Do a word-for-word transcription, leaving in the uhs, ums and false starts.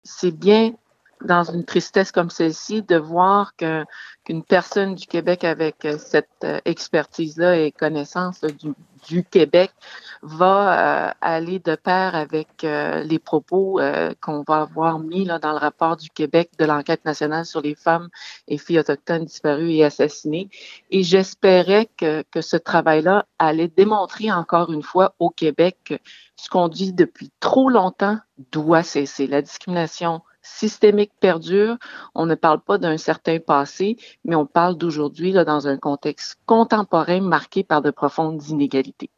c'est bien, dans une tristesse comme celle-ci, de voir que qu'une personne du Québec avec, heu, cette, heu, expertise-là et connaissance, là, du du Québec va, heu, aller de pair avec, heu, les propos, heu, qu'on va avoir mis, là, dans le rapport du Québec de l'enquête nationale sur les femmes et filles autochtones disparues et assassinées et j'espérais que que ce travail-là allait démontrer encore une fois au Québec que ce qu'on dit depuis trop longtemps doit cesser. La discrimination systémique perdure. On ne parle pas d'un certain passé, mais on parle d'aujourd'hui, là, dans un contexte contemporain marqué par de profondes inégalités.